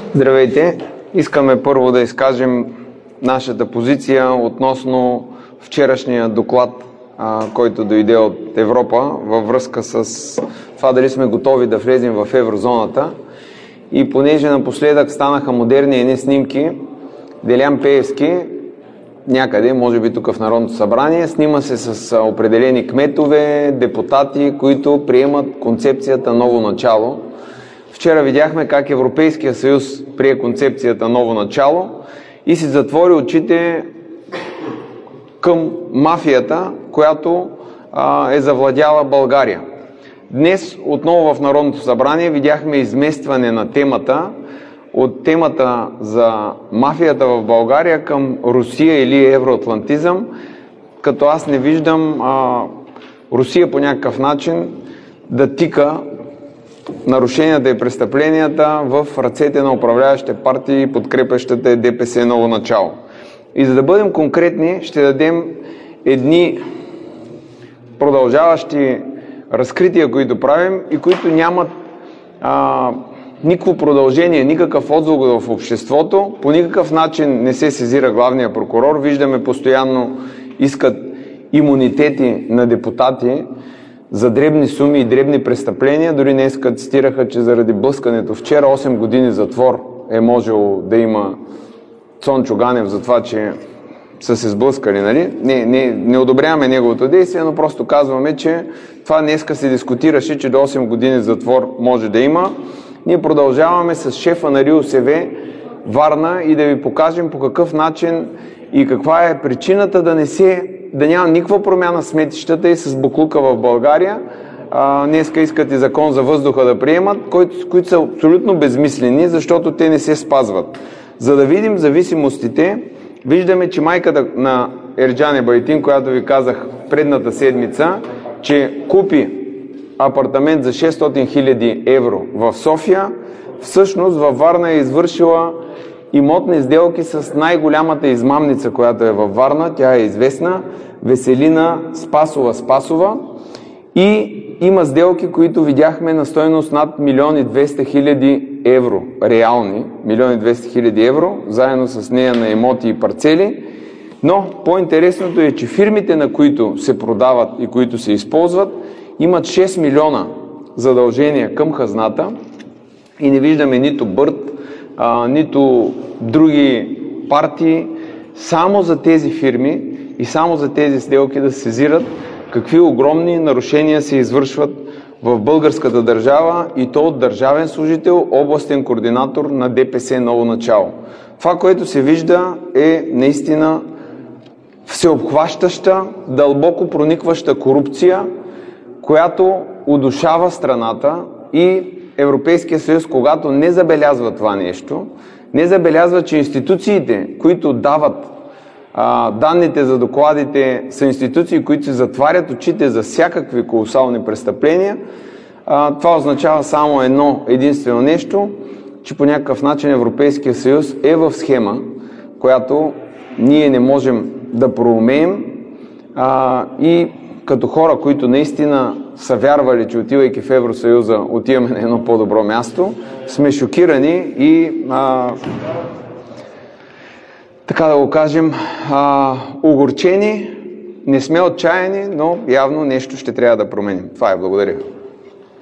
Здравейте! Искаме първо да изкажем нашата позиция относно вчерашния доклад, който дойде от Европа във връзка с това дали сме готови да влезем в еврозоната. И понеже напоследък станаха модерни едни снимки, Делян Пеевски някъде, може би тук в Народното събрание, снима се с определени кметове, депутати, които приемат концепцията ново начало. Вчера видяхме как Европейския съюз прие концепцията ново начало и си затвори очите към мафията, която е завладяла България. Днес отново в Народното събрание видяхме изместване на темата от темата за мафията в България към Русия или евроатлантизъм, като аз не виждам Русия по някакъв начин да тика нарушенията и престъпленията в ръцете на управляващите партии, подкрепящите ДПС ново начало. И за да бъдем конкретни, ще дадем едни продължаващи разкрития, които правим и които нямат никакво продължение, никакъв отзвук в обществото, по никакъв начин не се сезира главния прокурор. Виждаме постоянно искат имунитети на депутати за дребни суми и дребни престъпления. Дори днес цитираха, че заради блъскането вчера 8 години затвор е можело да има Цончо Ганев за това, че са се сблъскали. Нали? Не одобряваме неговото действие, но просто казваме, че това днеска се дискутираше, че до 8 години затвор може да има. Ние продължаваме с шефа на РИОСВ Варна и да ви покажем по какъв начин и каква е причината да няма никаква промяна в сметищата и с боклука в България. Днеска искат и закон за въздуха да приемат, които са абсолютно безмислени, защото те не се спазват. За да видим зависимостите, виждаме, че майката на Ерджан Ебайтин, която ви казах предната седмица, че купи апартамент за 600 000 евро в София, всъщност във Варна е извършила имотни сделки с най-голямата измамница, която е във Варна. Тя е известна, Веселина Спасова и има сделки, които видяхме на стойност над 1 200 000 евро, реални 1 200 000 евро, заедно с нея на имоти и парцели. Но по-интересното е, че фирмите, на които се продават и които се използват, имат 6 милиона задължения към хазната и не виждаме нито Бърт, нито други партии, само за тези фирми и само за тези сделки да се сезират какви огромни нарушения се извършват в българската държава и то от държавен служител, областен координатор на ДПС ново начало. Това, което се вижда, е наистина всеобхващаща, дълбоко проникваща корупция, която удушава страната и Европейския съюз, когато не забелязва това нещо, не забелязва, че институциите, които дават данните за докладите, са институции, които се затварят очите за всякакви колосални престъпления, това означава само единствено нещо, че по някакъв начин Европейския съюз е в схема, която ние не можем да проумеем и като хора, които наистина са вярвали, че отивайки в Евросъюза отиваме на едно по-добро място, сме шокирани и така да го кажем, огорчени, не сме отчаяни, но явно нещо ще трябва да променим. Това е. Благодаря.